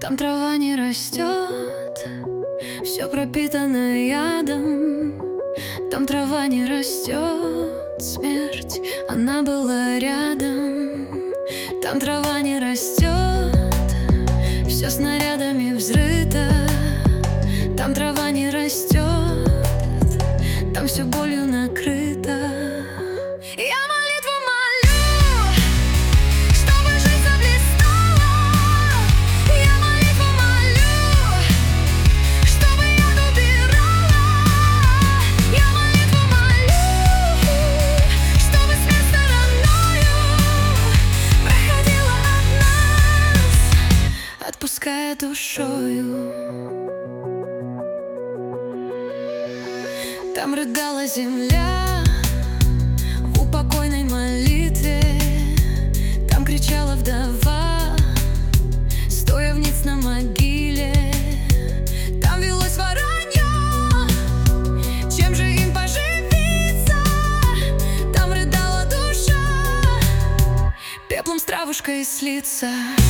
Там трава не растет, все пропитано ядом. Там трава не растет, смерть, она была рядом. Там трава не растет, все снарядами взрыто. Там трава не растет, там все болью накрыто. Я молитву молю, чтобы жизнь заблистала. Я молитву молю, чтобы яд убирала. Я молитву молю, чтобы смерть стороною проходила от нас, отпуская душою. Там рыдала земля в упокойной молитве. Там кричала вдова, стоя вниз на могиле. Там велось воронье, чем же им поживиться? Там рыдала душа, пеплом с травушкой слиться.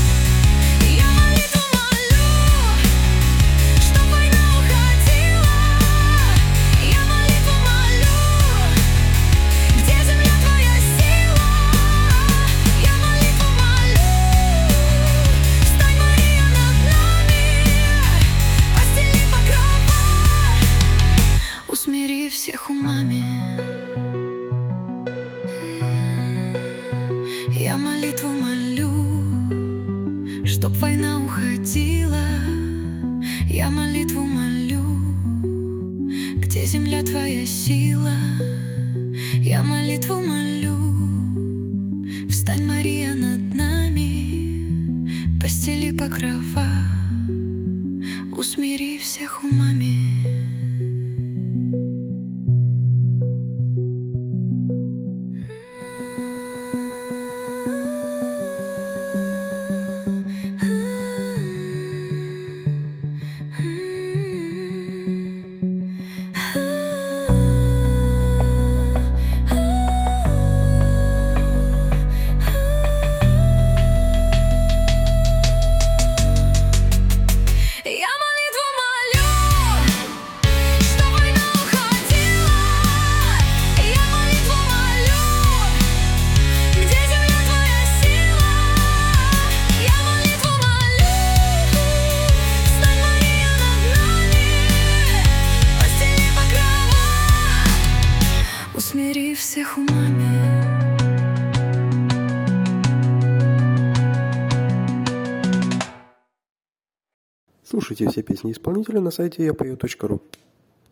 Усмири всех умами. Я молитву молю, чтоб война уходила. Я молитву молю, где земля твоя сила. Я молитву молю, встань, Мария, над нами, постели покрова, усмири всех умами. Усмири всех умами. Слушайте все песни исполнителя на сайте yapою.ru.